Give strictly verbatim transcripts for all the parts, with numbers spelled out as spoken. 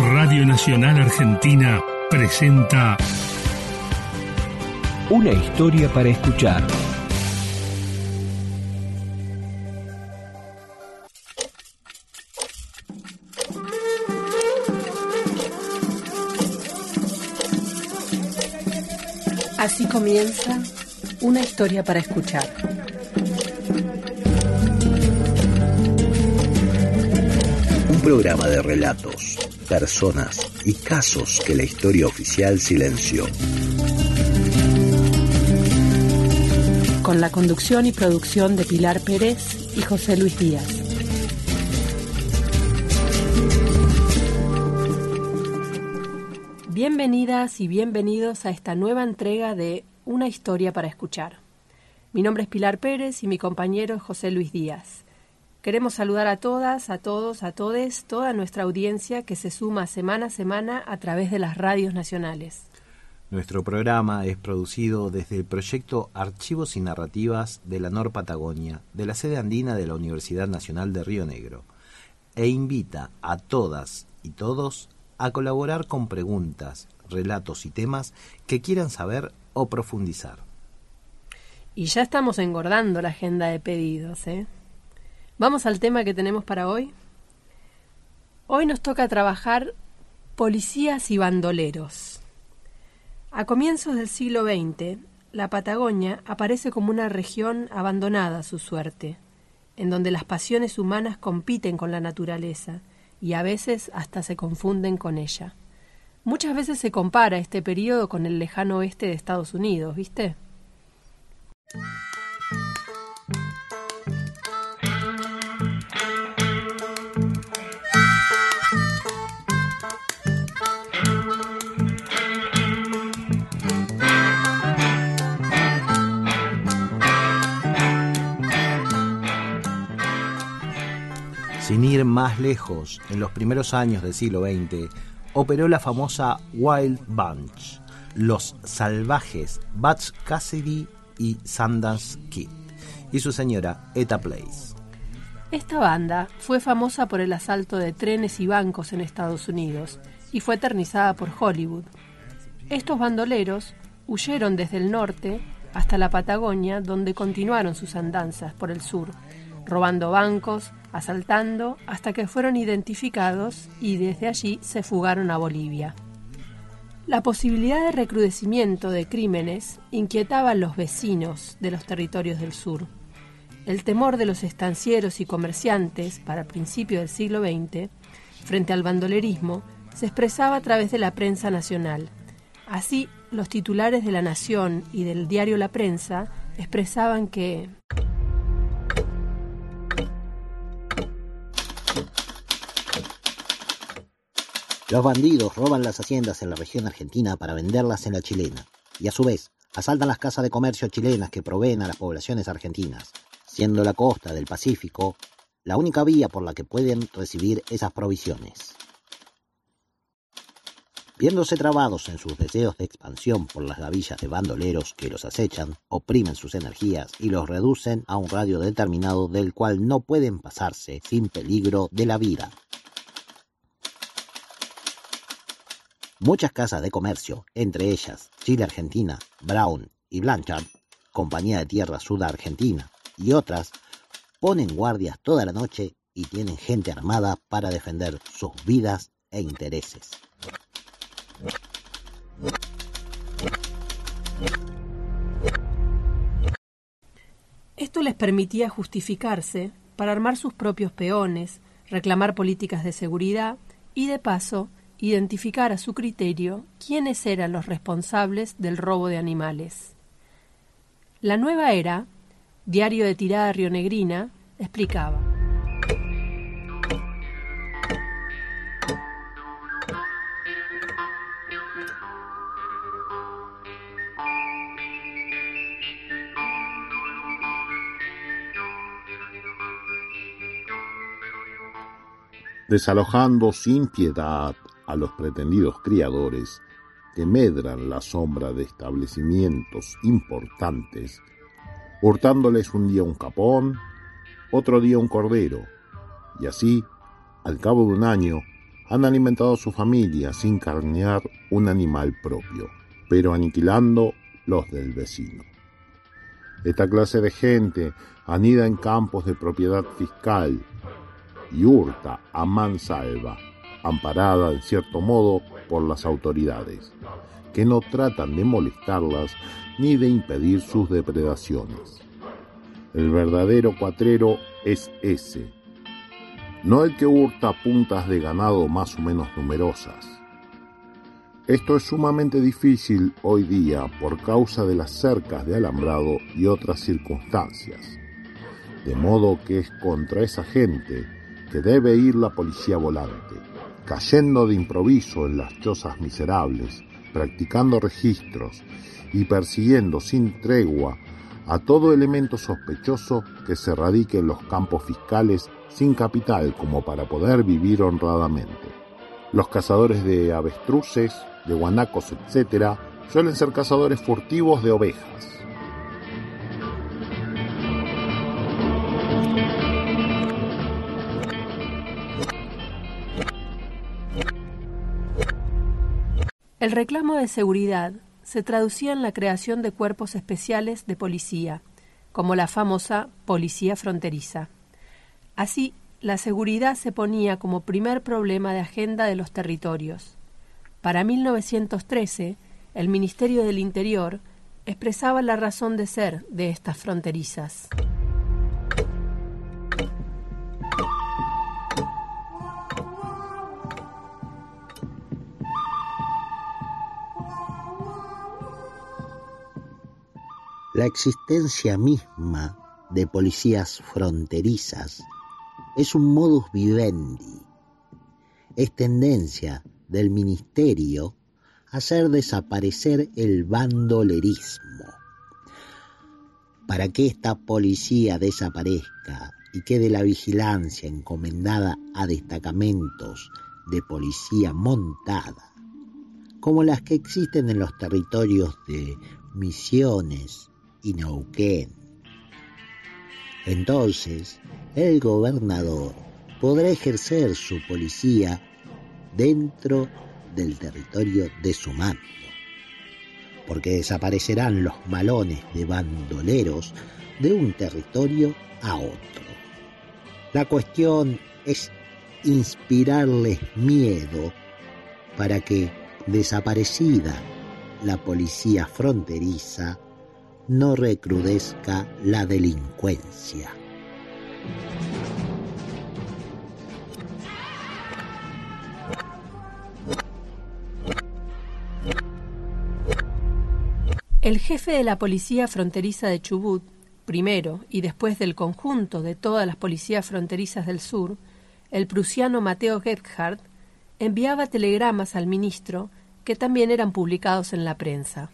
Radio Nacional Argentina presenta Una historia para escuchar. Así comienza Una historia para escuchar. Un programa de relatos, personas y casos que la historia oficial silenció. Con la conducción y producción de Pilar Pérez y José Luis Díaz. Bienvenidas y bienvenidos a esta nueva entrega de Una historia para escuchar. Mi nombre es Pilar Pérez y mi compañero es José Luis Díaz. Queremos saludar a todas, a todos, a todes, toda nuestra audiencia que se suma semana a semana a través de las radios nacionales. Nuestro programa es producido desde el proyecto Archivos y Narrativas de la Nor Patagonia, de la sede andina de la Universidad Nacional de Río Negro, e invita a todas y todos a colaborar con preguntas, relatos y temas que quieran saber o profundizar. Y ya estamos engordando la agenda de pedidos, ¿eh? Vamos al tema que tenemos para hoy. Hoy nos toca trabajar policías y bandoleros. A comienzos del siglo veinte, la Patagonia aparece como una región abandonada a su suerte, en donde las pasiones humanas compiten con la naturaleza y a veces hasta se confunden con ella. Muchas veces se compara este periodo con el lejano oeste de Estados Unidos, ¿viste? Sin ir más lejos, en los primeros años del siglo veinte, operó la famosa Wild Bunch, los salvajes Butch Cassidy y Sundance Kid, y su señora Etta Place. Esta banda fue famosa por el asalto de trenes y bancos en Estados Unidos y fue eternizada por Hollywood. Estos bandoleros huyeron desde el norte hasta la Patagonia, donde continuaron sus andanzas por el sur, robando bancos, asaltando, hasta que fueron identificados y desde allí se fugaron a Bolivia. La posibilidad de recrudecimiento de crímenes inquietaba a los vecinos de los territorios del sur. El temor de los estancieros y comerciantes para principios del siglo veinte, frente al bandolerismo, se expresaba a través de la prensa nacional. Así, los titulares de La Nación y del diario La Prensa expresaban que los bandidos roban las haciendas en la región argentina para venderlas en la chilena, y a su vez asaltan las casas de comercio chilenas que proveen a las poblaciones argentinas, siendo la costa del Pacífico la única vía por la que pueden recibir esas provisiones. Viéndose trabados en sus deseos de expansión por las gavillas de bandoleros que los acechan, oprimen sus energías y los reducen a un radio determinado del cual no pueden pasarse sin peligro de la vida. Muchas casas de comercio, entre ellas Chile Argentina, Brown y Blanchard, Compañía de Tierra Sud Argentina, y otras, ponen guardias toda la noche y tienen gente armada para defender sus vidas e intereses. Esto les permitía justificarse para armar sus propios peones, reclamar políticas de seguridad y, de paso, identificar a su criterio quiénes eran los responsables del robo de animales. La Nueva Era, diario de tirada rionegrina, explicaba: desalojando sin piedad a los pretendidos criadores que medran la sombra de establecimientos importantes, hurtándoles un día un capón, otro día un cordero, y así, al cabo de un año, han alimentado a su familia sin carnear un animal propio, pero aniquilando los del vecino. Esta clase de gente anida en campos de propiedad fiscal y hurta a mansalva, amparada en cierto modo por las autoridades, que no tratan de molestarlas ni de impedir sus depredaciones. El verdadero cuatrero es ese, no el que hurta puntas de ganado más o menos numerosas. Esto es sumamente difícil hoy día por causa de las cercas de alambrado y otras circunstancias, de modo que es contra esa gente que debe ir la policía volante, cayendo de improviso en las chozas miserables, practicando registros y persiguiendo sin tregua a todo elemento sospechoso que se radique en los campos fiscales sin capital como para poder vivir honradamente. Los cazadores de avestruces, de guanacos, etcétera, suelen ser cazadores furtivos de ovejas. El reclamo de seguridad se traducía en la creación de cuerpos especiales de policía, como la famosa policía fronteriza. Así, la seguridad se ponía como primer problema de agenda de los territorios. Para mil novecientos trece, el Ministerio del Interior expresaba la razón de ser de estas fronterizas. La existencia misma de policías fronterizas es un modus vivendi. Es tendencia del ministerio hacer desaparecer el bandolerismo. Para que esta policía desaparezca y quede la vigilancia encomendada a destacamentos de policía montada, como las que existen en los territorios de Misiones y Neuquén. Entonces, el gobernador podrá ejercer su policía dentro del territorio de su mando, porque desaparecerán los malones de bandoleros de un territorio a otro. La cuestión es inspirarles miedo para que, desaparecida la policía fronteriza, no recrudezca la delincuencia. El jefe de la policía fronteriza de Chubut, primero y después del conjunto de todas las policías fronterizas del sur, el prusiano Mateo Gebhardt, enviaba telegramas al ministro que también eran publicados en la prensa.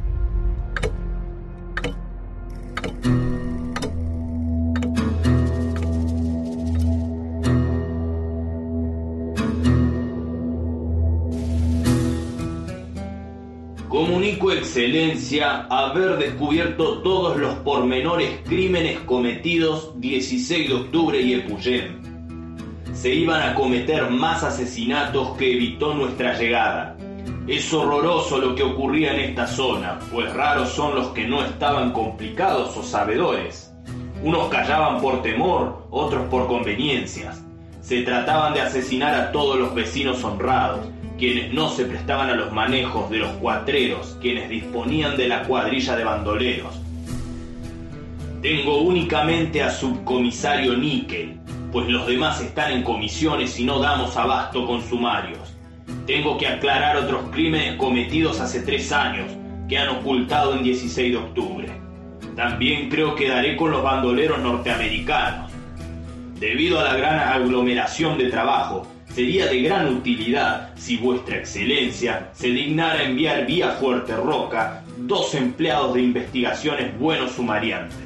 Comunico, Excelencia, haber descubierto todos los pormenores crímenes cometidos dieciséis de octubre y Epuyén. Se iban a cometer más asesinatos que evitó nuestra llegada. Es horroroso lo que ocurría en esta zona, pues raros son los que no estaban complicados o sabedores. Unos callaban por temor, otros por conveniencias. Se trataban de asesinar a todos los vecinos honrados, quienes no se prestaban a los manejos de los cuatreros, quienes disponían de la cuadrilla de bandoleros. Tengo únicamente a subcomisario Níquel, pues los demás están en comisiones y no damos abasto con sumarios. Tengo que aclarar otros crímenes cometidos hace tres años, que han ocultado en dieciséis de octubre. También creo que daré con los bandoleros norteamericanos. Debido a la gran aglomeración de trabajo, sería de gran utilidad si vuestra excelencia se dignara enviar vía Fuerte Roca dos empleados de investigaciones buenos sumariantes.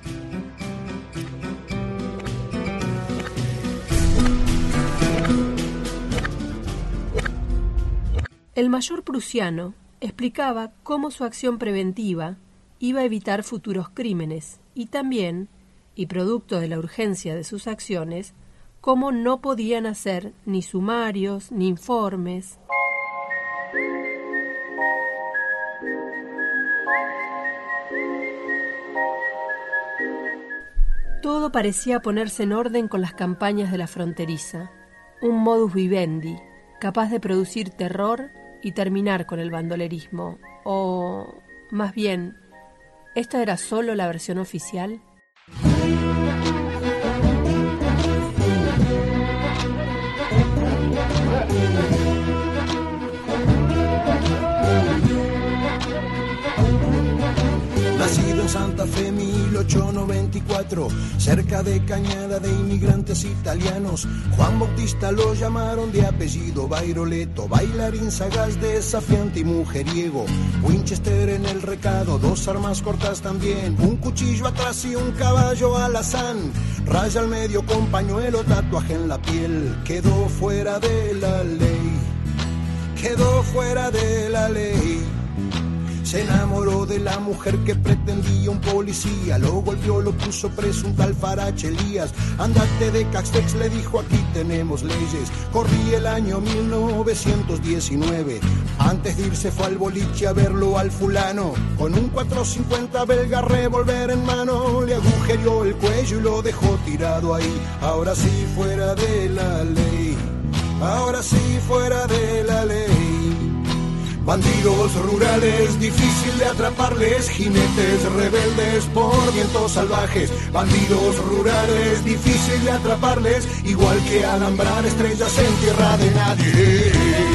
El mayor prusiano explicaba cómo su acción preventiva iba a evitar futuros crímenes y también, y producto de la urgencia de sus acciones, cómo no podían hacer ni sumarios ni informes. Todo parecía ponerse en orden con las campañas de la fronteriza, un modus vivendi, capaz de producir terror y terminar con el bandolerismo. O, más bien, ¿esta era solo la versión oficial? Nacido en Santa Fe mil ochocientos noventa y cuatro, cerca de Cañada de inmigrantes italianos, Juan Bautista lo llamaron de apellido Bairoleto, bailarín sagaz, desafiante y mujeriego, Winchester en el recado, dos armas cortas también, un cuchillo atrás y un caballo alazán, raya al medio con pañuelo, tatuaje en la piel, quedó fuera de la ley, quedó fuera de la ley. Se enamoró de la mujer que pretendía un policía, lo golpeó, lo puso preso un tal Farache Elías. Andate de Caxtex, le dijo, aquí tenemos leyes. Corría el año mil novecientos diecinueve, antes de irse fue al boliche a verlo al fulano, con un cuatrocientos cincuenta belga revólver en mano, le agujereó el cuello y lo dejó tirado ahí. Ahora sí fuera de la ley, ahora sí fuera de la ley. Bandidos rurales, difícil de atraparles, jinetes rebeldes por vientos salvajes. Bandidos rurales, difícil de atraparles, igual que alambrar estrellas en tierra de nadie.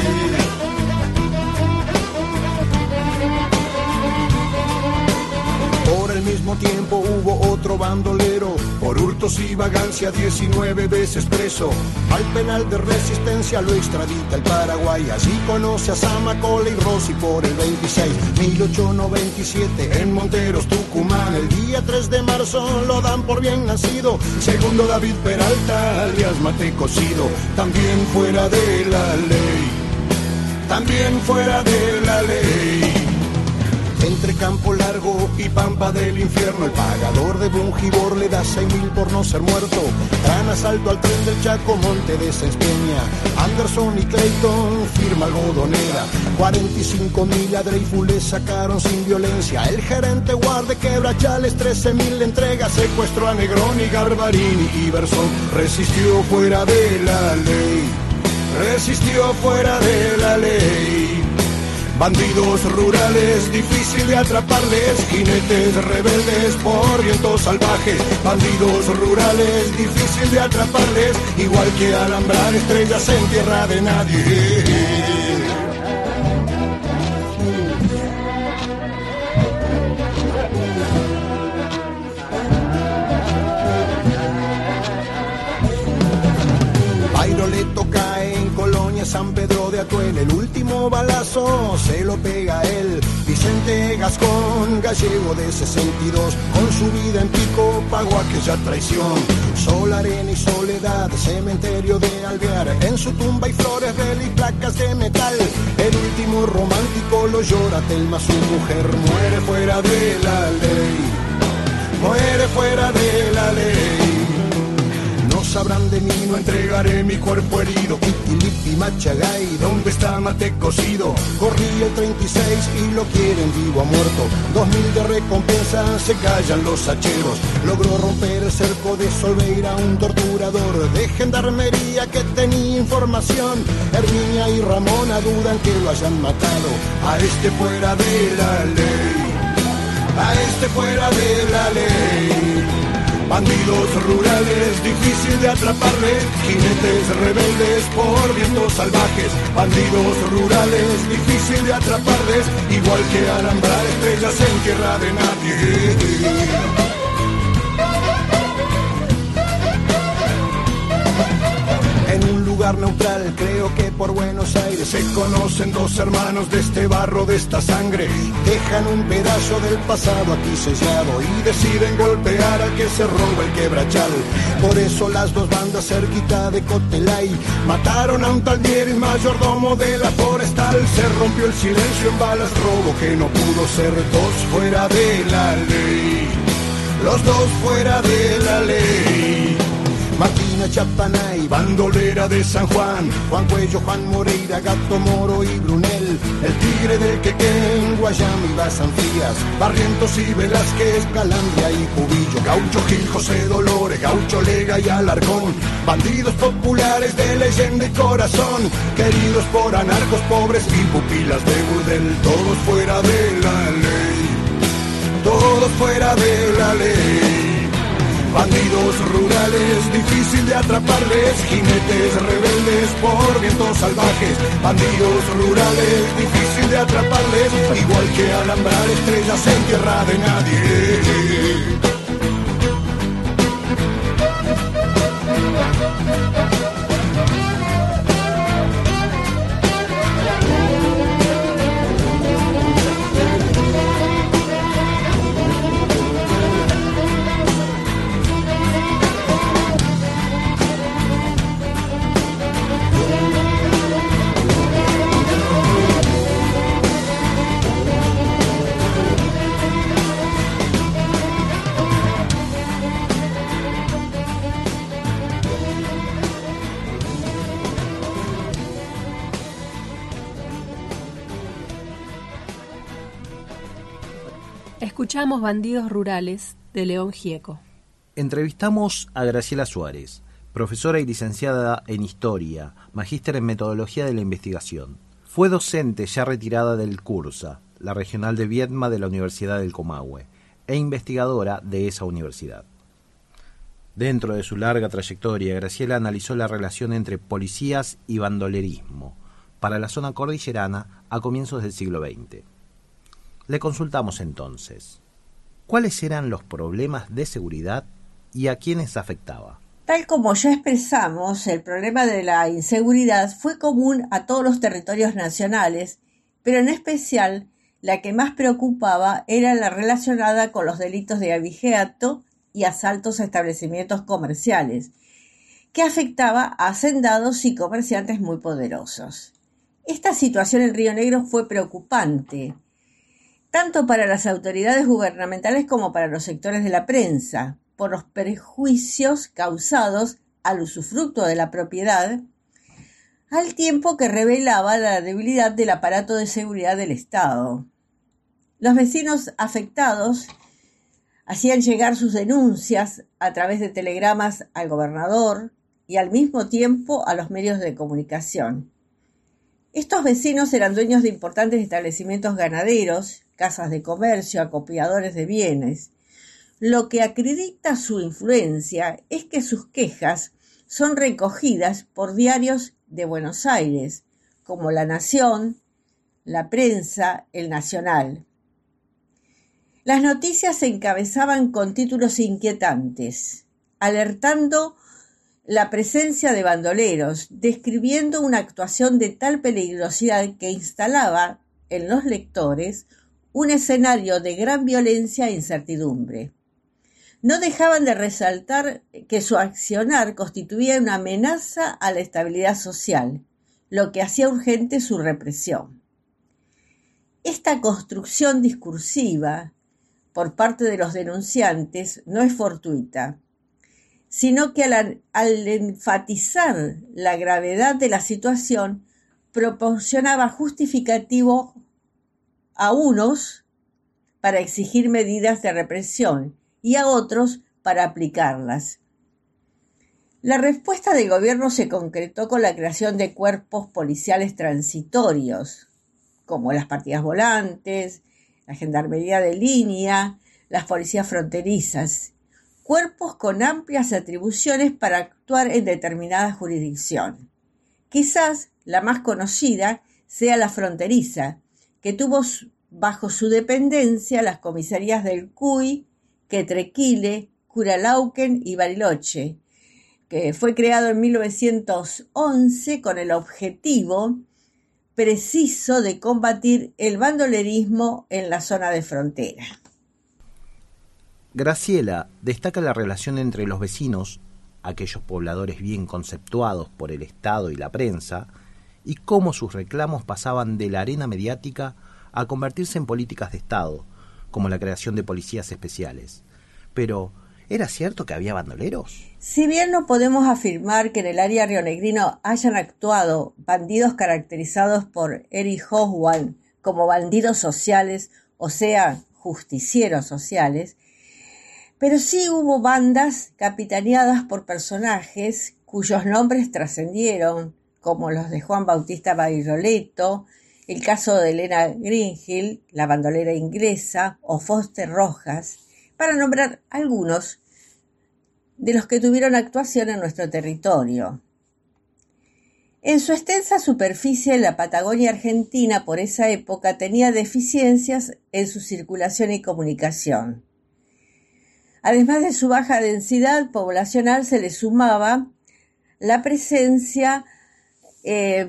Por el mismo tiempo hubo otro bandolero, por hurtos y vagancia diecinueve veces preso. Al penal de resistencia lo extradita el Paraguay, así conoce a Zamacola y Rossi por el veintiséis. mil ochocientos noventa y siete en Monteros, Tucumán, el día tres de marzo lo dan por bien nacido. Segundo David Peralta, alias Mate Cocido, también fuera de la ley, también fuera de la ley. Entre Campo Largo y Pampa del Infierno, el pagador de Bungibor le da seis mil por no ser muerto. Gran asalto al tren del Chaco, Monte de Sespeña, Anderson y Clayton, firma algodonera. cuarenta y cinco mil a Dreyfus le sacaron sin violencia. El gerente guarde Quebrachales, trece mil entrega. Secuestró a Negroni, Garbarini y Bersón. Resistió fuera de la ley, resistió fuera de la ley. Bandidos rurales, difícil de atraparles, jinetes rebeldes por vientos salvajes. Bandidos rurales, difícil de atraparles, igual que alambrar estrellas en tierra de nadie. Bairoleto cae en Colonia, San Pedro de Atuel, el último balazo se lo pega él. Vicente Gascón, gallego de sesenta y dos, con su vida en pico pagó aquella traición. Sol, arena y soledad, cementerio de Alvear, en su tumba hay flores, velas y placas de metal. El último romántico lo llora Telma, su mujer muere fuera de la ley, muere fuera de la ley. No sabrán de mí, no entregaré mi cuerpo herido. Kitilipi, Machagay, ¿dónde está Mate Cocido? Corrí el treinta y seis y lo quieren vivo a muerto. Dos mil de recompensa, se callan los hacheros. Logró romper el cerco de Solveira, un torturador de gendarmería que tenía información. Herminia y Ramona dudan que lo hayan matado. A este fuera de la ley, a este fuera de la ley. Bandidos rurales, difícil de atraparles, jinetes rebeldes por vientos salvajes. Bandidos rurales, difícil de atraparles, igual que alambrar estrellas en tierra de nadie. En un lugar neutral, creo que por Buenos Aires, se conocen dos hermanos de este barro, de esta sangre. Dejan un pedazo del pasado aquí sellado y deciden golpear al que se roba el Quebrachal. Por eso las dos bandas cerquita de Cotelay mataron a un tal Mier, mayordomo de la forestal. Se rompió el silencio en balas, robo que no pudo ser. Dos fuera de la ley, los dos fuera de la ley. Martín Carolina Chapanay, bandolera de San Juan, Juan Cuello, Juan Moreira, Gato Moro y Brunel, el tigre del Quequén, Guayama y Basanfías, Barrientos y Velázquez, Calandria y Cubillo, Gaucho Gil, José Dolores, Gaucho Lega y Alarcón, bandidos populares de leyenda y corazón, queridos por anarcos pobres y pupilas de burdel, todos fuera de la ley, todos fuera de la ley. Bandidos rurales, difícil de atraparles, jinetes rebeldes por vientos salvajes. Bandidos rurales, difícil de atraparles, igual que alambrar estrellas en tierra de nadie. Escuchamos Bandidos Rurales, de León Gieco. Entrevistamos a Graciela Suárez, profesora y licenciada en Historia, magíster en Metodología de la Investigación. Fue docente ya retirada del CURSA, la regional de Viedma de la Universidad del Comahue, e investigadora de esa universidad. Dentro de su larga trayectoria, Graciela analizó la relación entre policías y bandolerismo para la zona cordillerana a comienzos del siglo veinte. Le consultamos entonces, ¿cuáles eran los problemas de seguridad y a quiénes afectaba? Tal como ya expresamos, el problema de la inseguridad fue común a todos los territorios nacionales, pero en especial la que más preocupaba era la relacionada con los delitos de abigeato y asaltos a establecimientos comerciales, que afectaba a hacendados y comerciantes muy poderosos. Esta situación en Río Negro fue preocupante, tanto para las autoridades gubernamentales como para los sectores de la prensa, por los perjuicios causados al usufructo de la propiedad, al tiempo que revelaba la debilidad del aparato de seguridad del Estado. Los vecinos afectados hacían llegar sus denuncias a través de telegramas al gobernador y al mismo tiempo a los medios de comunicación. Estos vecinos eran dueños de importantes establecimientos ganaderos, casas de comercio, acopiadores de bienes. Lo que acredita su influencia es que sus quejas son recogidas por diarios de Buenos Aires, como La Nación, La Prensa, El Nacional. Las noticias se encabezaban con títulos inquietantes, alertando la presencia de bandoleros, describiendo una actuación de tal peligrosidad que instalaba en los lectores un escenario de gran violencia e incertidumbre. No dejaban de resaltar que su accionar constituía una amenaza a la estabilidad social, lo que hacía urgente su represión. Esta construcción discursiva por parte de los denunciantes no es fortuita, sino que al, al enfatizar la gravedad de la situación, proporcionaba justificativo a unos para exigir medidas de represión y a otros para aplicarlas. La respuesta del gobierno se concretó con la creación de cuerpos policiales transitorios, como las partidas volantes, la gendarmería de línea, las policías fronterizas, cuerpos con amplias atribuciones para actuar en determinada jurisdicción. Quizás la más conocida sea la fronteriza, que tuvo bajo su dependencia las comisarías del Cuy, Quetrequile, Curalauquen y Bariloche, que fue creado en mil novecientos once con el objetivo preciso de combatir el bandolerismo en la zona de frontera. Graciela destaca la relación entre los vecinos, aquellos pobladores bien conceptuados por el Estado y la prensa, y cómo sus reclamos pasaban de la arena mediática a convertirse en políticas de Estado, como la creación de policías especiales. Pero, ¿Era cierto que había bandoleros? Si bien no podemos afirmar que en el área rionegrino hayan actuado bandidos caracterizados por Eric Hobsbawm como bandidos sociales, o sea, justicieros sociales, pero sí hubo bandas capitaneadas por personajes cuyos nombres trascendieron, como los de Juan Bautista Bairoleto, el caso de Elena Greenhill, la bandolera inglesa, o Foster Rojas, para nombrar algunos de los que tuvieron actuación en nuestro territorio. En su extensa superficie, la Patagonia Argentina por esa época tenía deficiencias en su circulación y comunicación. Además de su baja densidad poblacional, se le sumaba la presencia eh,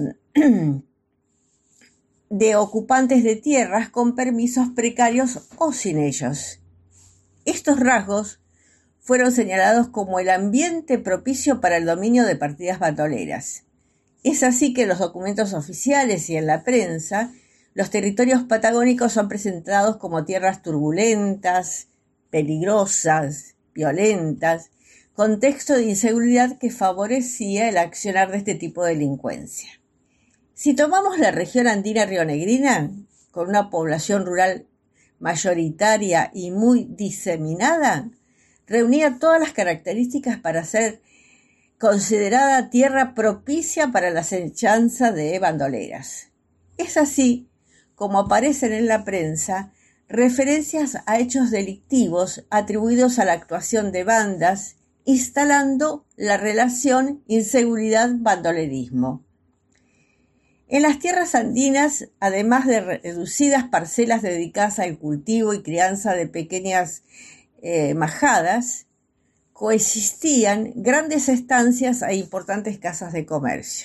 de ocupantes de tierras con permisos precarios o sin ellos. Estos rasgos fueron señalados como el ambiente propicio para el dominio de partidas bandoleras. Es así que en los documentos oficiales y en la prensa, los territorios patagónicos son presentados como tierras turbulentas, peligrosas, violentas, contexto de inseguridad que favorecía el accionar de este tipo de delincuencia. Si tomamos la región andina rionegrina, con una población rural mayoritaria y muy diseminada, reunía todas las características para ser considerada tierra propicia para la acechanza de bandoleras. Es así como aparecen en la prensa referencias a hechos delictivos atribuidos a la actuación de bandas, instalando la relación inseguridad-bandolerismo. En las tierras andinas, además de reducidas parcelas dedicadas al cultivo y crianza de pequeñas eh, majadas, coexistían grandes estancias e importantes casas de comercio.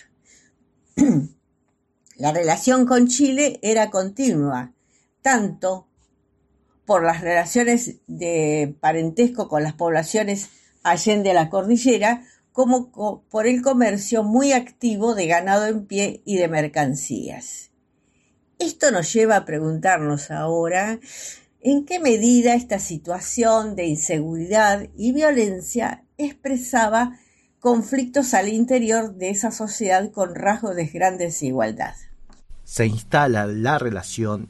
La relación con Chile era continua, tanto por las relaciones de parentesco con las poblaciones allende la cordillera, como por el comercio muy activo de ganado en pie y de mercancías. Esto nos lleva a preguntarnos ahora en qué medida esta situación de inseguridad y violencia expresaba conflictos al interior de esa sociedad con rasgos de gran desigualdad. Se instala la relación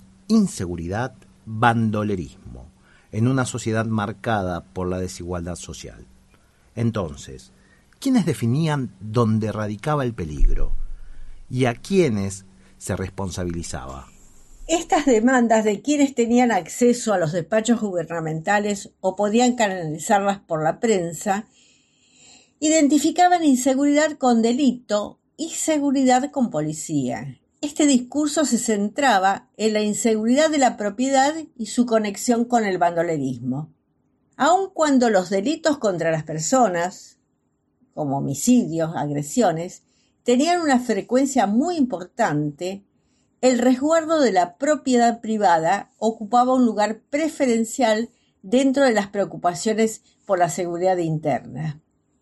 inseguridad-bandolerismo en una sociedad marcada por la desigualdad social. Entonces, ¿quiénes definían dónde radicaba el peligro y a quiénes se responsabilizaba? Estas demandas de quienes tenían acceso a los despachos gubernamentales o podían canalizarlas por la prensa identificaban inseguridad con delito y seguridad con policía. Este discurso se centraba en la inseguridad de la propiedad y su conexión con el bandolerismo. Aun cuando los delitos contra las personas, como homicidios, agresiones, tenían una frecuencia muy importante, el resguardo de la propiedad privada ocupaba un lugar preferencial dentro de las preocupaciones por la seguridad interna.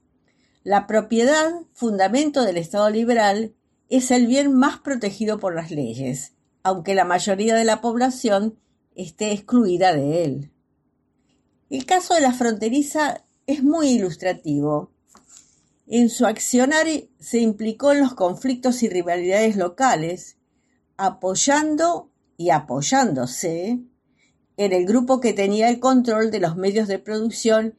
La propiedad, fundamento del Estado liberal, es el bien más protegido por las leyes, aunque la mayoría de la población esté excluida de él. El caso de la fronteriza es muy ilustrativo. En su accionar se implicó en los conflictos y rivalidades locales, apoyando y apoyándose en el grupo que tenía el control de los medios de producción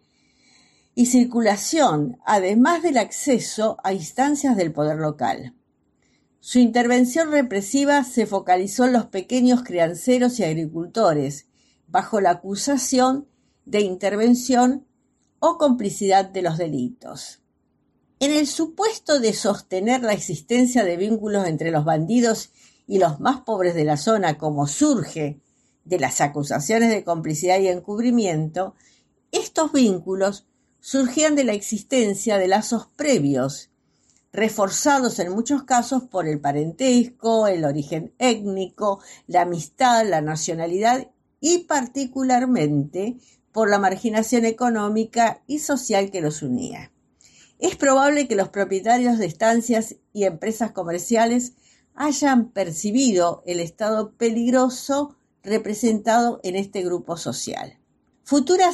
y circulación, además del acceso a instancias del poder local. Su intervención represiva se focalizó en los pequeños crianceros y agricultores, bajo la acusación de intervención o complicidad de los delitos. En el supuesto de sostener la existencia de vínculos entre los bandidos y los más pobres de la zona, como surge de las acusaciones de complicidad y encubrimiento, estos vínculos surgían de la existencia de lazos previos, reforzados en muchos casos por el parentesco, el origen étnico, la amistad, la nacionalidad y particularmente por la marginación económica y social que los unía. Es probable que los propietarios de estancias y empresas comerciales hayan percibido el estado peligroso representado en este grupo social. Futuras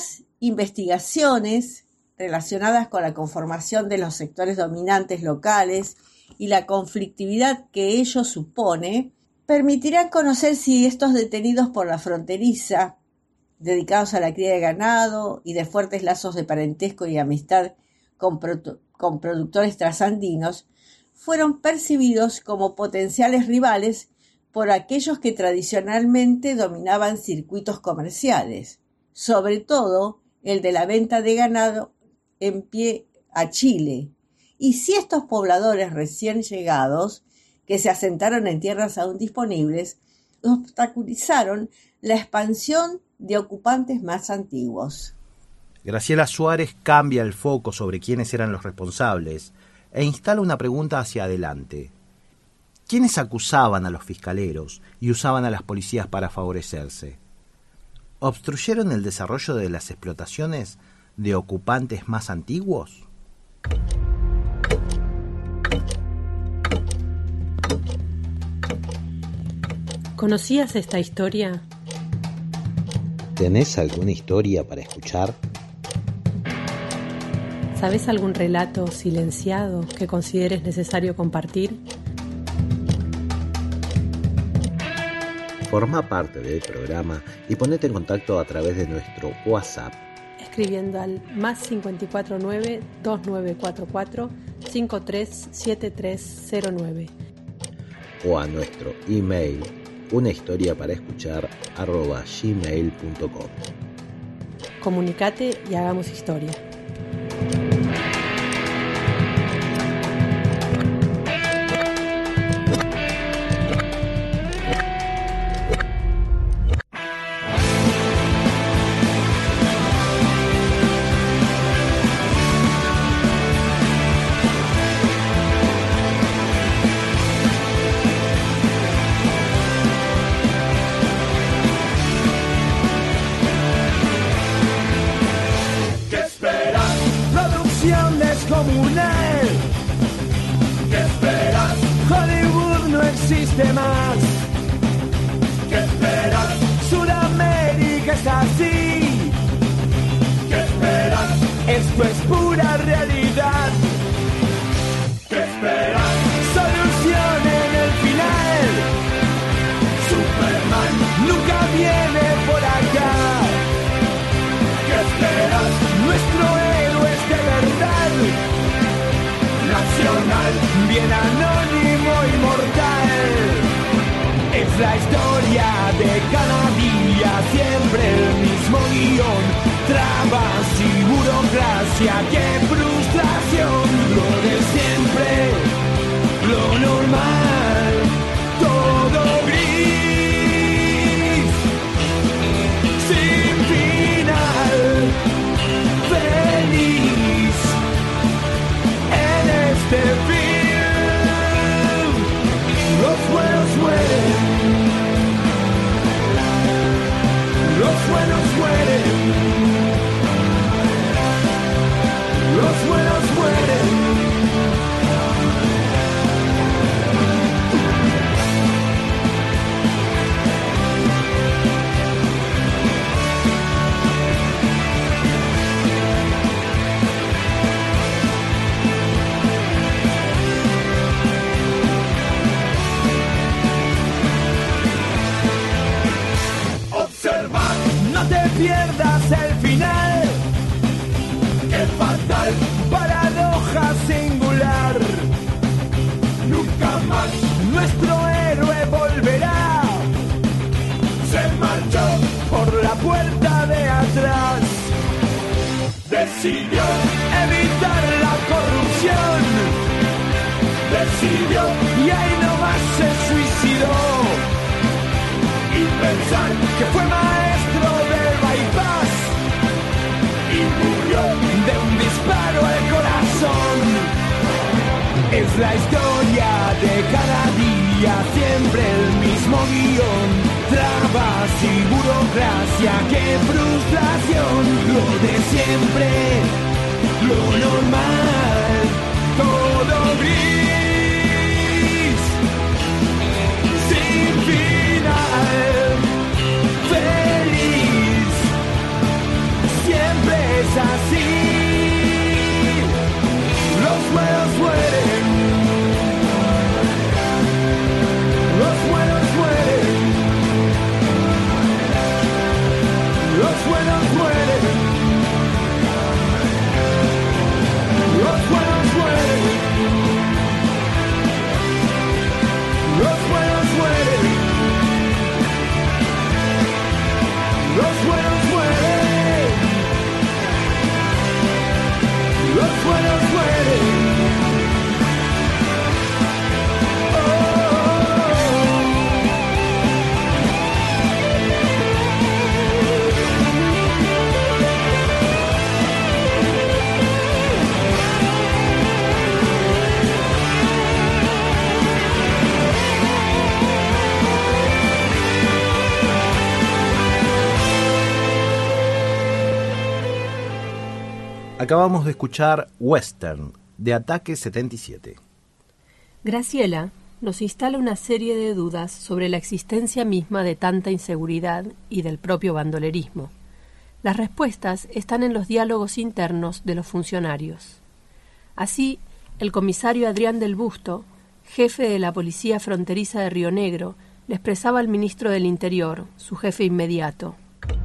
investigaciones relacionadas con la conformación de los sectores dominantes locales y la conflictividad que ello supone, permitirán conocer si estos detenidos por la fronteriza, dedicados a la cría de ganado y de fuertes lazos de parentesco y amistad con, pro- con productores trasandinos, fueron percibidos como potenciales rivales por aquellos que tradicionalmente dominaban circuitos comerciales, sobre todo el de la venta de ganado en pie a Chile, y si estos pobladores recién llegados, que se asentaron en tierras aún disponibles, obstaculizaron la expansión de ocupantes más antiguos. Graciela Suárez cambia el foco sobre quiénes eran los responsables e instala una pregunta hacia adelante. ¿Quiénes acusaban a los fiscaleros y usaban a las policías para favorecerse? ¿Obstruyeron el desarrollo de las explotaciones de ocupantes más antiguos? ¿Conocías esta historia? ¿Tenés alguna historia para escuchar? ¿Sabes algún relato silenciado que consideres necesario compartir? Forma parte del programa y ponete en contacto a través de nuestro WhatsApp. Escribiendo al más cinco cuatro nueve, dos nueve cuatro cuatro, cinco tres siete tres cero nueve. O a nuestro email, una historia para escuchar, arroba gmail punto com. Comunicate y hagamos historia. Descomunal. ¿Qué esperas? Hollywood no existe más. ¿Qué esperas? Sudamérica es así. ¿Qué esperas? Esto es pura realidad. ¿Qué esperas? Solución en el final. Superman nunca viene por acá. ¿Qué esperas? Nuestro héroe es de verdad. Nacional, bien anónimo y mortal. Es la historia de cada día, siempre el mismo guión. Trabas y burocracia, qué frustración. Lo de siempre, lo normal, todo gris, sin final, feliz en este film. Los buenos mueren, los buenos mueren, los buenos mueren. Observa, no te pierdas el final. Qué fatal, paradoja singular. Nunca más nuestro héroe volverá. Se marchó por la puerta de atrás. Decidió evitar la corrupción. Decidió y ahí nomás se suicidó. Y pensar que fue maestro del bypass y murió de un disparo al corazón. Es la historia de cada día, siempre el mismo guión. Trabas y burocracia, qué frustración. Lo de siempre, lo normal, todo gris, sin final, feliz, siempre Acabamos de escuchar Western, de Ataque setenta y siete. Graciela nos instala una serie de dudas sobre la existencia misma de tanta inseguridad y del propio bandolerismo. Las respuestas están en los diálogos internos de los funcionarios. Así, el comisario Adrián del Busto, jefe de la Policía Fronteriza de Río Negro, le expresaba al ministro del Interior, su jefe inmediato: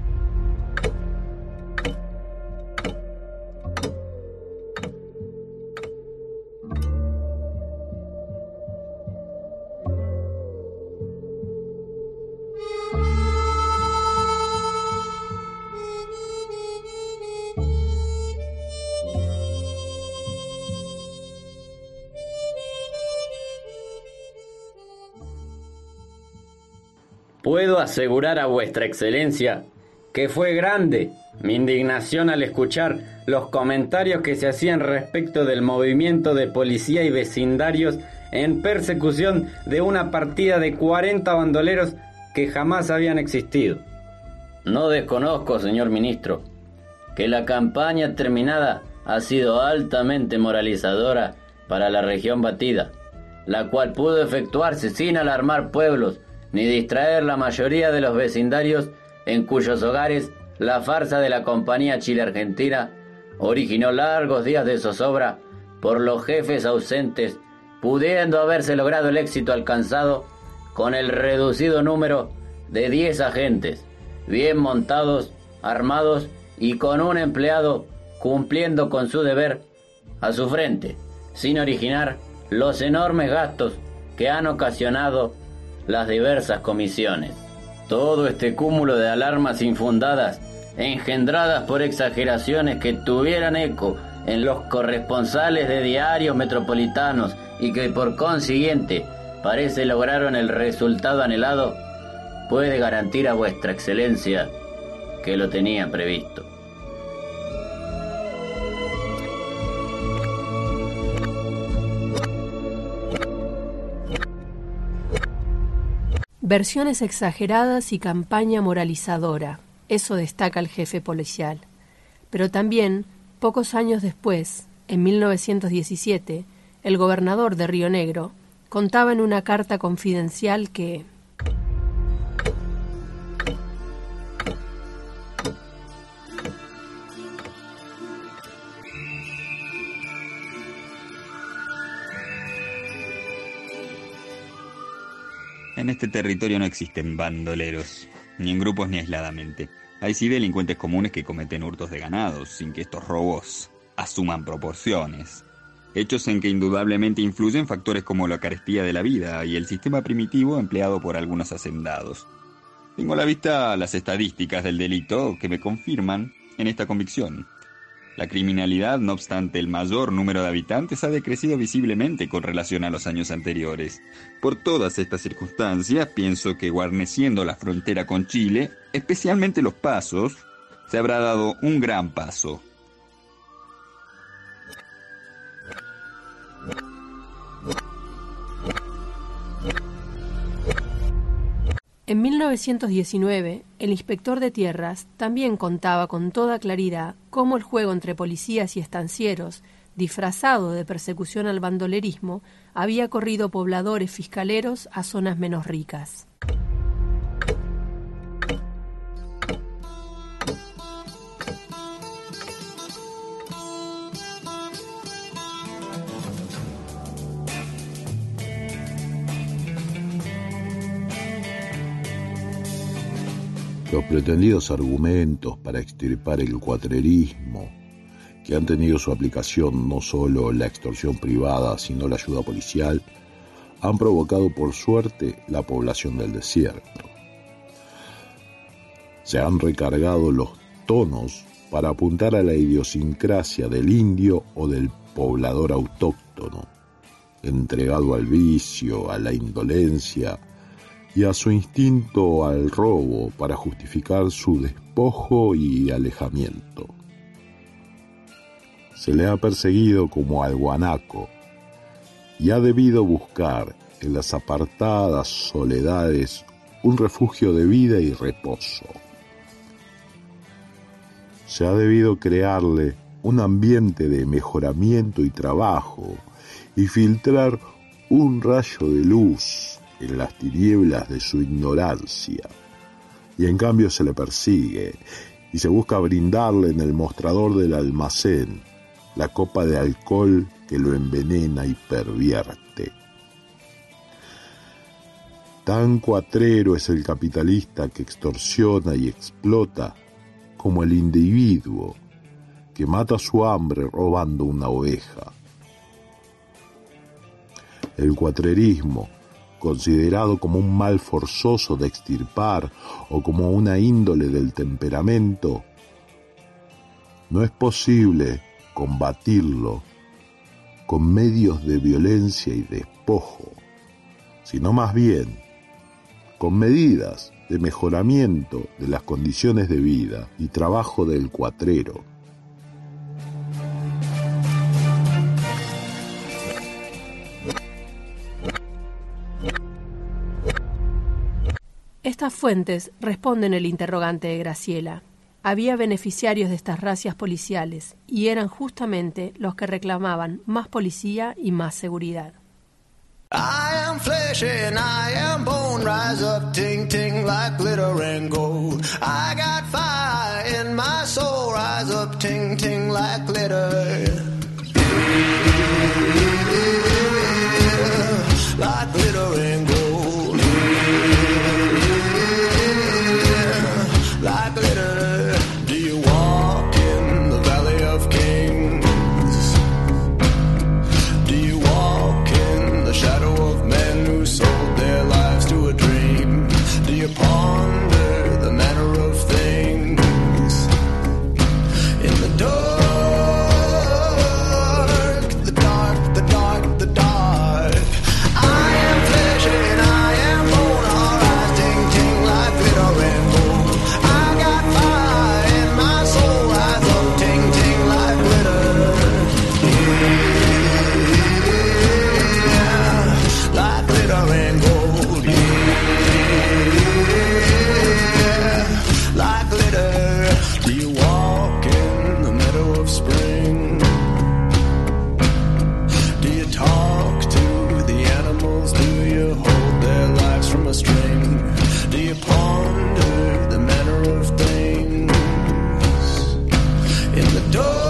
Puedo asegurar a vuestra excelencia que fue grande mi indignación al escuchar los comentarios que se hacían respecto del movimiento de policía y vecindarios en persecución de una partida de cuarenta bandoleros que jamás habían existido. No desconozco, señor ministro, que la campaña terminada ha sido altamente moralizadora para la región batida, la cual pudo efectuarse sin alarmar pueblos ni distraer la mayoría de los vecindarios en cuyos hogares la farsa de la compañía Chile-Argentina originó largos días de zozobra por los jefes ausentes, pudiendo haberse logrado el éxito alcanzado con el reducido número de diez agentes, bien montados, armados y con un empleado cumpliendo con su deber a su frente, sin originar los enormes gastos que han ocasionado las diversas comisiones. Todo este cúmulo de alarmas infundadas, engendradas por exageraciones que tuvieran eco en los corresponsales de diarios metropolitanos y que por consiguiente parece lograron el resultado anhelado, puede garantir a vuestra excelencia que lo tenía previsto. Versiones exageradas y campaña moralizadora, eso destaca el jefe policial. Pero también, pocos años después, en mil novecientos diecisiete, el gobernador de Río Negro contaba en una carta confidencial que en este territorio no existen bandoleros, ni en grupos ni aisladamente. Hay sí delincuentes comunes que cometen hurtos de ganados, sin que estos robos asuman proporciones. Hechos en que indudablemente influyen factores como la carestía de la vida y el sistema primitivo empleado por algunos hacendados. Tengo a la vista las estadísticas del delito que me confirman en esta convicción. La criminalidad, no obstante el mayor número de habitantes, ha decrecido visiblemente con relación a los años anteriores. Por todas estas circunstancias, pienso que guarneciendo la frontera con Chile, especialmente Los Pasos, se habrá dado un gran paso. En mil novecientos diecinueve, el inspector de tierras también contaba con toda claridad cómo el juego entre policías y estancieros, disfrazado de persecución al bandolerismo, había corrido pobladores fiscaleros a zonas menos ricas. Los pretendidos argumentos para extirpar el cuatrerismo, que han tenido su aplicación no solo la extorsión privada, sino la ayuda policial, han provocado por suerte la población del desierto. Se han recargado los tonos para apuntar a la idiosincrasia del indio o del poblador autóctono, entregado al vicio, a la indolencia y a su instinto al robo para justificar su despojo y alejamiento. Se le ha perseguido como al guanaco y ha debido buscar en las apartadas soledades un refugio de vida y reposo. Se ha debido crearle un ambiente de mejoramiento y trabajo y filtrar un rayo de luz en las tinieblas de su ignorancia. Y en cambio se le persigue y se busca brindarle en el mostrador del almacén la copa de alcohol que lo envenena y pervierte. Tan cuatrero es el capitalista que extorsiona y explota como el individuo que mata su hambre robando una oveja. El cuatrerismo, considerado como un mal forzoso de extirpar o como una índole del temperamento, no es posible combatirlo con medios de violencia y despojo, sino más bien con medidas de mejoramiento de las condiciones de vida y trabajo del cuatrero. Estas fuentes responden el interrogante de Graciela. Había beneficiarios de estas racias policiales y eran justamente los que reclamaban más policía y más seguridad. I am flesh and I am bone, rise up, ting, ting, like glitter and gold. I got fire in my soul, rise up, ting, ting, like glitter. Like glitter and gold. Like glitter. Do you walk in the valley of kings? Do you walk in the shadow of men who sold their lives to a dream? Do you ponder the manner of things? In the dark, the dark, the dark, the dark. I am flesh and I am bone, all rise, ting, ting, like glitter and gold. I got fire in my soul, rise up, ting, ting, like glitter. Yeah, like glitter and gold. Yeah, like glitter. Do you walk in the meadow of spring? Do you talk to the animals? Do you hold their lives from a string? Do you ponder the manner of things? In the dark,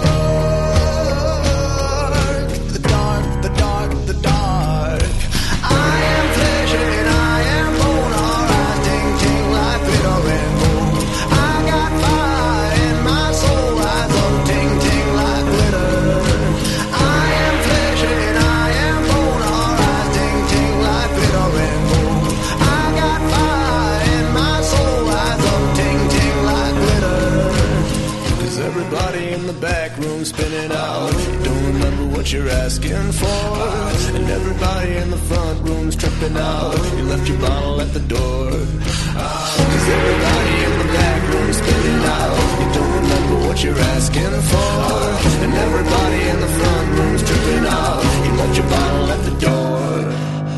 the dark, the dark, the dark. I am flesh and I am bone, all rise, ting, ting, like glitter and gold. I got fire in my soul, rise up, ting, ting, like glitter. I am flesh and I am bone, all rise, ting, ting, like glitter and gold. I got fire in my soul, rise up, ting, ting, like glitter. Cause everybody in the back room spinning out, don't remember what you're asking for. And everybody in the front room's tripping out, you left your bottle at the door. Cause everybody in the back room's spinning out, you don't remember what you're asking for. And everybody in the front room's tripping out, you left your bottle at the door.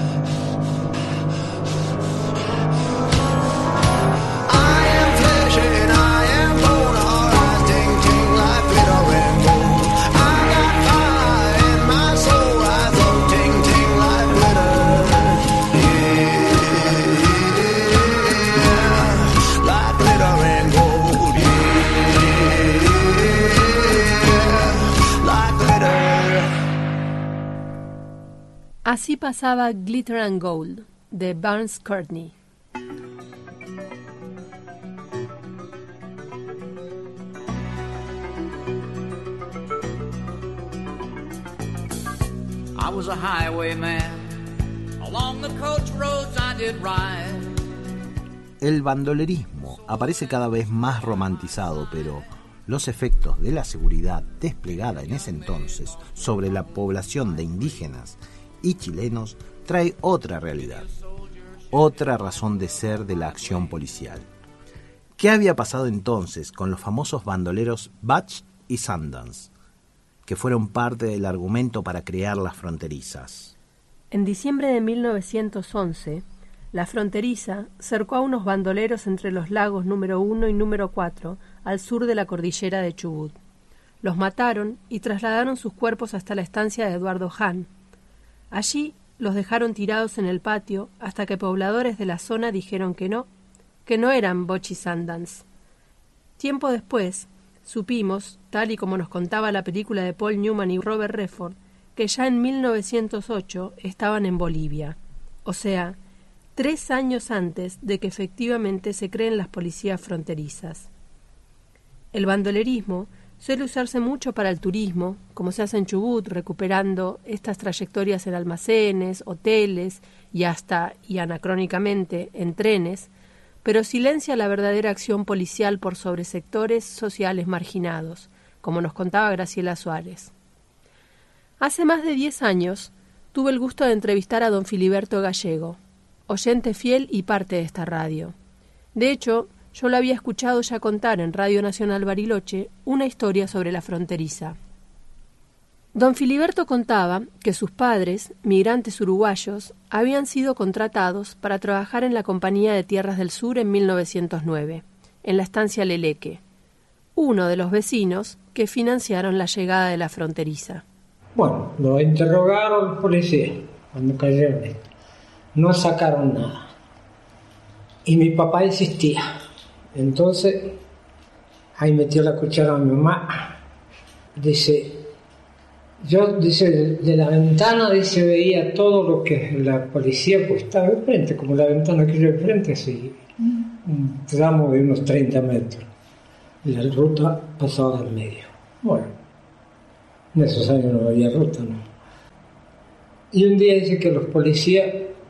I am flesh and I am bone, all rise, ting, ting, like glitter and gold. I got fire in my soul, rise up, ting, ting, like glitter. Yeah, like glitter and gold. Yeah, like glitter. Así pasaba Glitter and Gold, de Barnes Courtney. I was a highwayman. Along the coach roads I did ride. El bandolerismo aparece cada vez más romantizado, pero los efectos de la seguridad desplegada en ese entonces sobre la población de indígenas y chilenos trae otra realidad, otra razón de ser de la acción policial. ¿Qué había pasado entonces con los famosos bandoleros Butch y Sundance, que fueron parte del argumento para crear las fronterizas? En diciembre de mil novecientos once, la fronteriza cercó a unos bandoleros entre los lagos número uno y número cuatro, al sur de la cordillera de Chubut. Los mataron y trasladaron sus cuerpos hasta la estancia de Eduardo Hahn. Allí los dejaron tirados en el patio hasta que pobladores de la zona dijeron que no, que no eran Butch y Sundance. Tiempo después, supimos, tal y como nos contaba la película de Paul Newman y Robert Redford, que ya en mil novecientos ocho estaban en Bolivia, o sea, tres años antes de que efectivamente se creen las policías fronterizas. El bandolerismo suele usarse mucho para el turismo, como se hace en Chubut, recuperando estas trayectorias en almacenes, hoteles y hasta, y anacrónicamente, en trenes, pero silencia la verdadera acción policial por sobre sectores sociales marginados, como nos contaba Graciela Suárez. Hace más de diez años tuve el gusto de entrevistar a don Filiberto Gallego, oyente fiel y parte de esta radio. De hecho, yo lo había escuchado ya contar en Radio Nacional Bariloche una historia sobre la fronteriza. Don Filiberto contaba que sus padres, migrantes uruguayos, habían sido contratados para trabajar en la Compañía de Tierras del Sur en mil novecientos nueve, en la estancia Leleque, uno de los vecinos que financiaron la llegada de la fronteriza. Bueno, lo interrogaron los policías cuando cayeron esto. No sacaron nada. Y mi papá insistía. Entonces, ahí metió la cuchara a mi mamá. Dice, yo, dice, de, de la ventana, dice, veía todo lo que la policía pues estaba de frente, como la ventana que yo de frente, así, un tramo de unos treinta metros. Y la ruta pasaba al medio. Bueno, en esos años no había ruta, ¿no? Y un día dice que los policías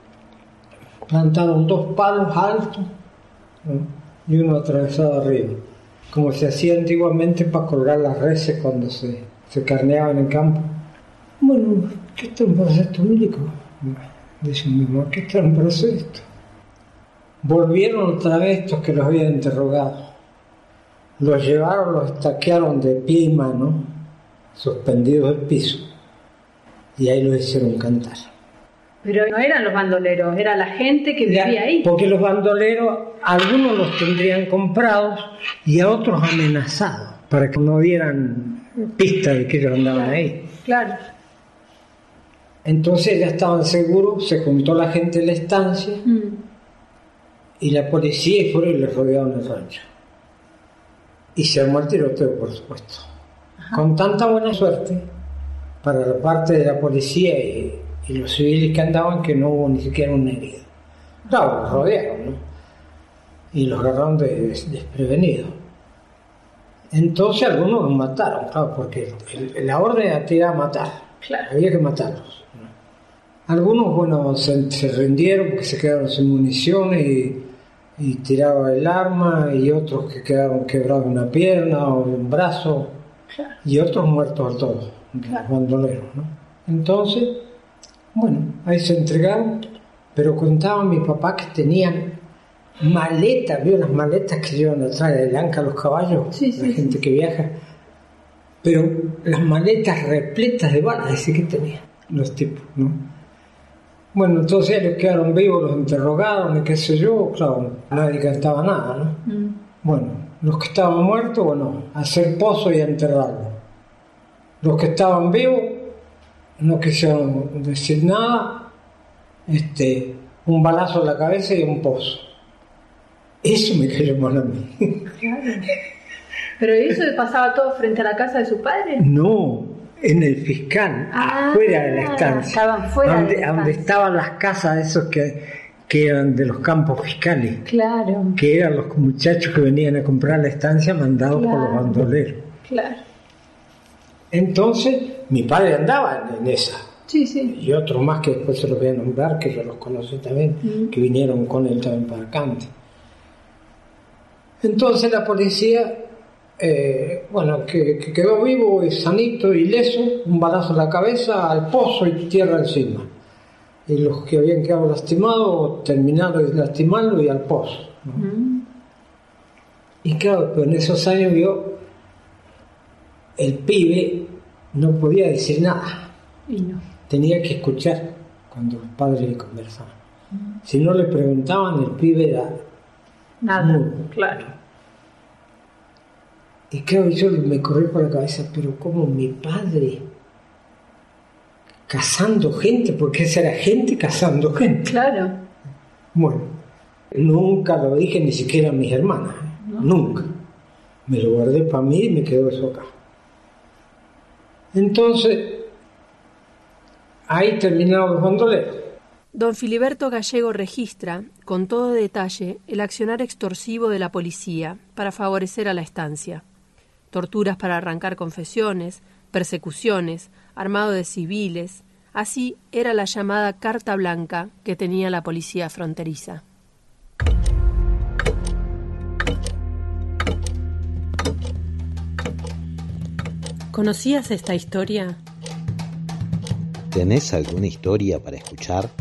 plantaron dos palos altos, ¿no? Y uno atravesado arriba, como se hacía antiguamente para colgar las reses cuando se, se carneaba en el campo. Bueno, ¿qué están para hacer esto, médico? Dice mi mamá, ¿qué están para hacer esto? Volvieron otra vez estos que los habían interrogado. Los llevaron, los estaquearon de pie y mano, suspendidos del piso, y ahí los hicieron cantar. Pero no eran los bandoleros, era la gente que vivía la, ahí. Porque los bandoleros, algunos los tendrían comprados y a otros amenazados, para que no dieran pista de que ellos andaban claro, ahí. Claro. Entonces ya estaban seguros, se juntó la gente en la estancia, mm. y la policía y fueron y les rodearon el rancho. Y se armó el tiroteo, por supuesto. Ajá. Con tanta buena suerte para la parte de la policía y, y los civiles que andaban, que no hubo ni siquiera un herido. Claro, los rodearon, ¿no? Y los agarraron de, de, desprevenidos. Entonces algunos los mataron, claro, porque el, la orden era tirar a matar. Claro. Había que matarlos, ¿no? Algunos, bueno, se, se rindieron porque se quedaron sin municiones y, y tiraban el arma, y otros que quedaron quebrados una pierna o un brazo, claro. Y otros muertos a todos, claro. Los bandoleros, ¿no? Entonces, bueno, ahí se entregaron, pero contaba mi papá que tenían maletas, ¿vio las maletas que llevan atrás del anca los caballos? Sí, la sí, gente sí. que viaja. Pero las maletas repletas de balas, ese que tenían los tipos, ¿no? Bueno, entonces ellos quedaron vivos, los interrogaron y qué sé yo, claro, nadie cantaba nada, ¿no? Mm. Bueno, los que estaban muertos, bueno, a hacer pozo y a enterrarlos. Los que estaban vivos no quisieron decir nada, este, un balazo en la cabeza y un pozo. Eso me cayó mal a mí. Claro. ¿Pero eso pasaba todo frente a la casa de su padre? No, en el fiscal, ah, afuera de la estancia. Estaban fuera donde, de la donde estaban las casas de esos que, que eran de los campos fiscales. Claro. Que eran los muchachos que venían a comprar la estancia mandados claro. por los bandoleros. Claro. Entonces, mi padre andaba en esa. Sí, sí. Y otros más que después se los voy a nombrar, que yo los conocí también, mm. que vinieron con él también para acá antes. Entonces la policía, eh, bueno, que, que quedó vivo y sanito y leso, un balazo en la cabeza, al pozo y tierra encima. Y los que habían quedado lastimados, terminaron de lastimarlo y al pozo, ¿no? Mm. Y claro, pero en esos años yo, el pibe no podía decir nada. Y no. Tenía que escuchar cuando los padres le conversaban. Mm. Si no le preguntaban, el pibe era... Nada, mudo. Claro. Y claro, yo me corrió por la cabeza, pero como mi padre cazando gente, porque esa era gente cazando gente. Claro. Bueno, nunca lo dije ni siquiera a mis hermanas, ¿no? Nunca. Me lo guardé para mí y me quedó eso acá. Entonces, ahí terminaron los bandoleros. Don Filiberto Gallego registra, con todo detalle, el accionar extorsivo de la policía para favorecer a la estancia. Torturas para arrancar confesiones, persecuciones, armado de civiles. Así era la llamada carta blanca que tenía la policía fronteriza. ¿Conocías esta historia? ¿Tenés alguna historia para escuchar?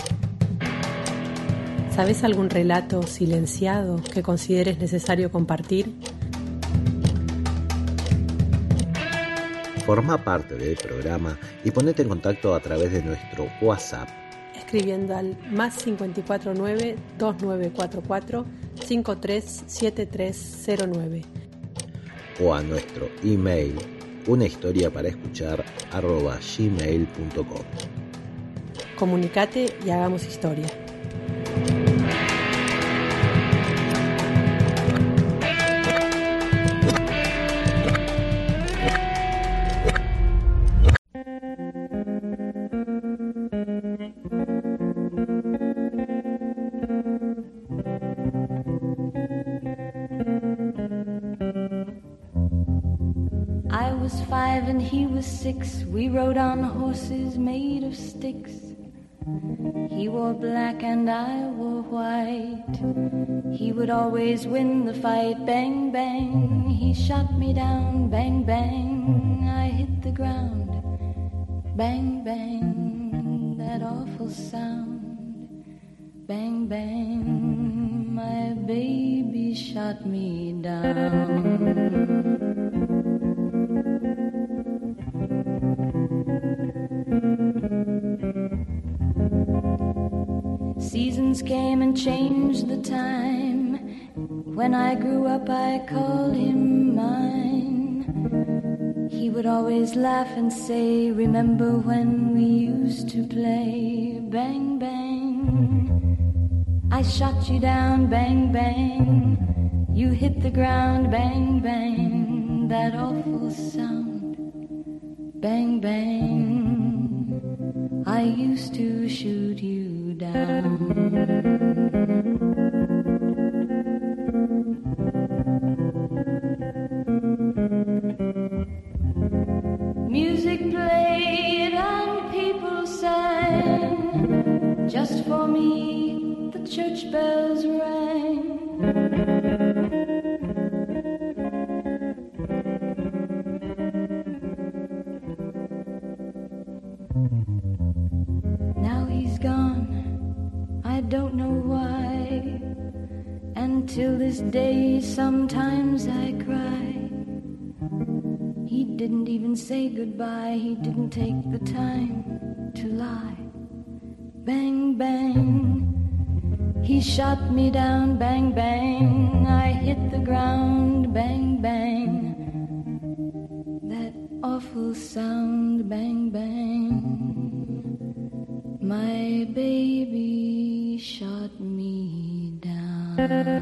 ¿Sabes algún relato silenciado que consideres necesario compartir? Forma parte del programa y ponete en contacto a través de nuestro WhatsApp. Escribiendo al más cinco cuatro nueve, dos nueve cuatro cuatro, cinco tres siete tres cero nueve. O a nuestro email, una historia para escuchar, arroba gmail punto com. Comunicate y hagamos historia. I was five and he was six. We rode on horses made of sticks. He wore black and I wore white. He would always win the fight. Bang, bang, he shot me down. Bang, bang, I hit the ground. Bang, bang, that awful sound. Bang, bang, my baby shot me down. Seasons came and changed the time. When I grew up I called him mine. He would always laugh and say, remember when we used to play? Bang, bang, I shot you down. Bang, bang, you hit the ground. Bang, bang, that awful sound. Bang, bang, I used to shoot you down. Music played and people sang. Just for me the church bells rang. Now he's gone, I don't know why. And till this day sometimes I cry. He didn't even say goodbye. He didn't take the time to lie. Bang, bang, he shot me down. Bang, bang, I hit the ground. Bang, bang, that awful sound. Bang, bang, my baby shot me down.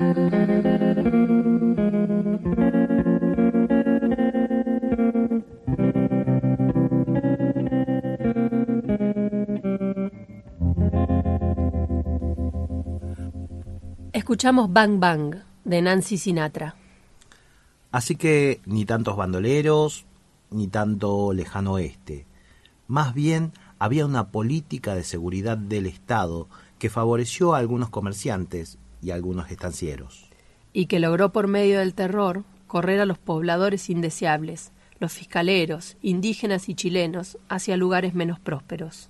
Escuchamos Bang Bang de Nancy Sinatra. Así que ni tantos bandoleros, ni tanto lejano oeste. Más bien había una política de seguridad del Estado que favoreció a algunos comerciantes y a algunos estancieros. Y que logró por medio del terror correr a los pobladores indeseables, los fiscaleros, indígenas y chilenos, hacia lugares menos prósperos.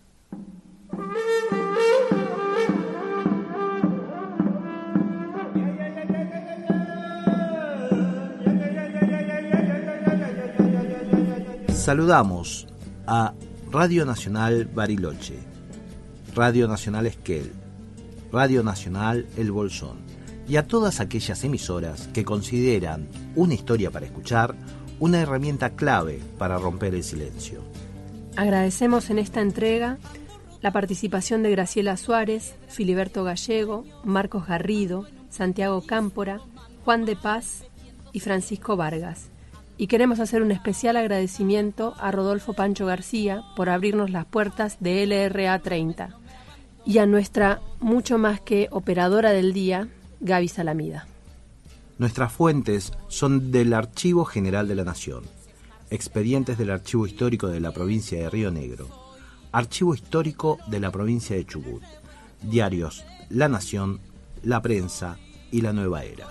Saludamos a Radio Nacional Bariloche, Radio Nacional Esquel, Radio Nacional El Bolsón y a todas aquellas emisoras que consideran Una historia para escuchar una herramienta clave para romper el silencio. Agradecemos en esta entrega la participación de Graciela Suárez, Filiberto Gallego, Marcos Garrido, Santiago Cámpora, Juan de Paz y Francisco Vargas. Y queremos hacer un especial agradecimiento a Rodolfo Pancho García por abrirnos las puertas de L R A treinta y a nuestra mucho más que operadora del día, Gaby Salamida. Nuestras fuentes son del Archivo General de la Nación, expedientes del Archivo Histórico de la provincia de Río Negro, Archivo Histórico de la provincia de Chubut, diarios La Nación, La Prensa y La Nueva Era.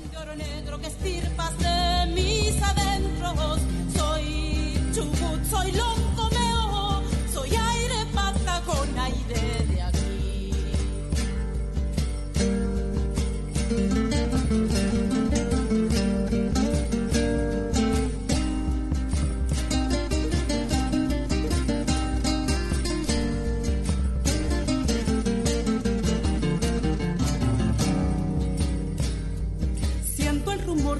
Soy Chubut, soy Loncomeo, soy aire Patagón, aire de aquí. Siento el rumor